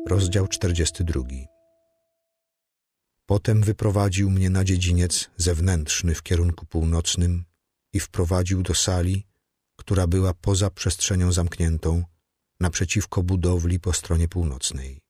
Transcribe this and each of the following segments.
Rozdział 42. Potem wyprowadził mnie na dziedziniec zewnętrzny w kierunku północnym i wprowadził do sali, która była poza przestrzenią zamkniętą, naprzeciwko budowli po stronie północnej.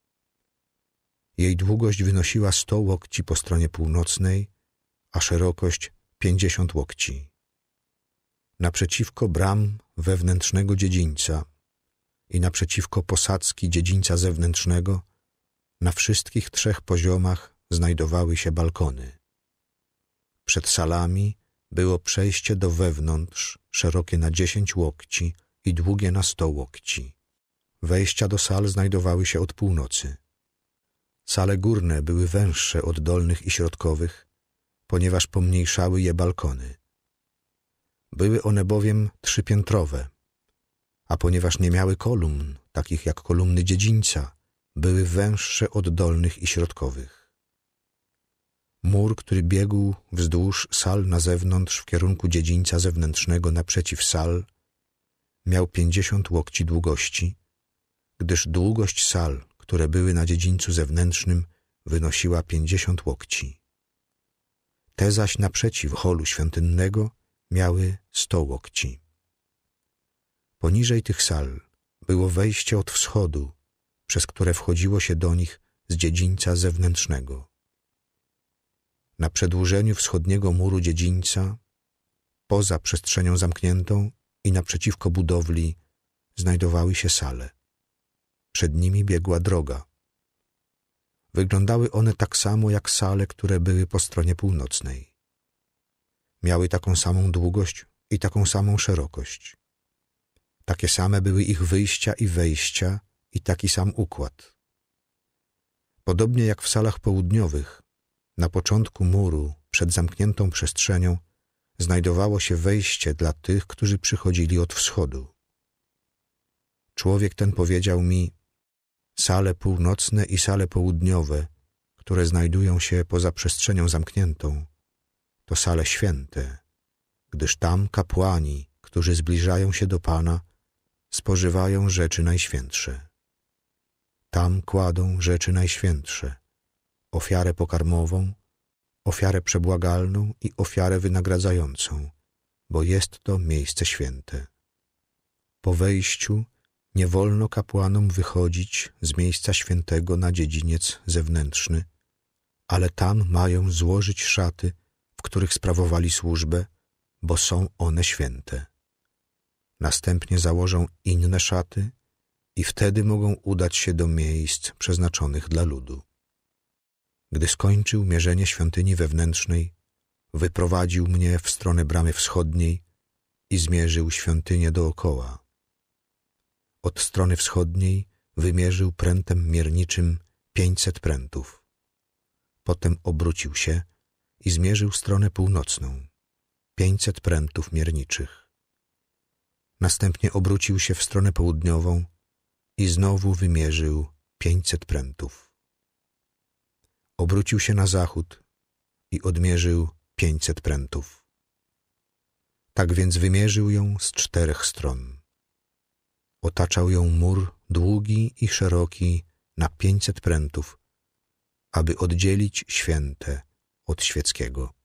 Jej długość wynosiła 100 łokci po stronie północnej, a szerokość 50 łokci. Naprzeciwko bram wewnętrznego dziedzińca i naprzeciwko posadzki dziedzińca zewnętrznego na wszystkich 3 poziomach znajdowały się balkony. Przed salami było przejście do wewnątrz, szerokie na 10 łokci i długie na 100 łokci. Wejścia do sal znajdowały się od północy. Sale górne były węższe od dolnych i środkowych, ponieważ pomniejszały je balkony. Były one bowiem 3-piętrowe, a ponieważ nie miały kolumn, takich jak kolumny dziedzińca, były węższe od dolnych i środkowych. Mur, który biegł wzdłuż sal na zewnątrz w kierunku dziedzińca zewnętrznego naprzeciw sal, miał 50 łokci długości, gdyż długość sal, które były na dziedzińcu zewnętrznym, wynosiła 50 łokci. Te zaś naprzeciw holu świątynnego miały 100 łokci. Poniżej tych sal było wejście od wschodu, przez które wchodziło się do nich z dziedzińca zewnętrznego. Na przedłużeniu wschodniego muru dziedzińca, poza przestrzenią zamkniętą i naprzeciwko budowli, znajdowały się sale. Przed nimi biegła droga. Wyglądały one tak samo jak sale, które były po stronie północnej. Miały taką samą długość i taką samą szerokość. Takie same były ich wyjścia i wejścia i taki sam układ. Podobnie jak w salach południowych, na początku muru, przed zamkniętą przestrzenią, znajdowało się wejście dla tych, którzy przychodzili od wschodu. Człowiek ten powiedział mi: sale północne i sale południowe, które znajdują się poza przestrzenią zamkniętą, to sale święte, gdyż tam kapłani, którzy zbliżają się do Pana, spożywają rzeczy najświętsze. Tam kładą rzeczy najświętsze, ofiarę pokarmową, ofiarę przebłagalną i ofiarę wynagradzającą, bo jest to miejsce święte. Po wejściu nie wolno kapłanom wychodzić z miejsca świętego na dziedziniec zewnętrzny, ale tam mają złożyć szaty, w których sprawowali służbę, bo są one święte. Następnie założą inne szaty i wtedy mogą udać się do miejsc przeznaczonych dla ludu. Gdy skończył mierzenie świątyni wewnętrznej, wyprowadził mnie w stronę bramy wschodniej i zmierzył świątynię dookoła. Od strony wschodniej wymierzył prętem mierniczym 500 prętów. Potem obrócił się i zmierzył stronę północną, 500 prętów mierniczych. Następnie obrócił się w stronę południową i znowu wymierzył 500 prętów. Obrócił się na zachód i odmierzył 500 prętów. Tak więc wymierzył ją z 4 stron. Otaczał ją mur długi i szeroki na 500 prętów, aby oddzielić święte od świeckiego.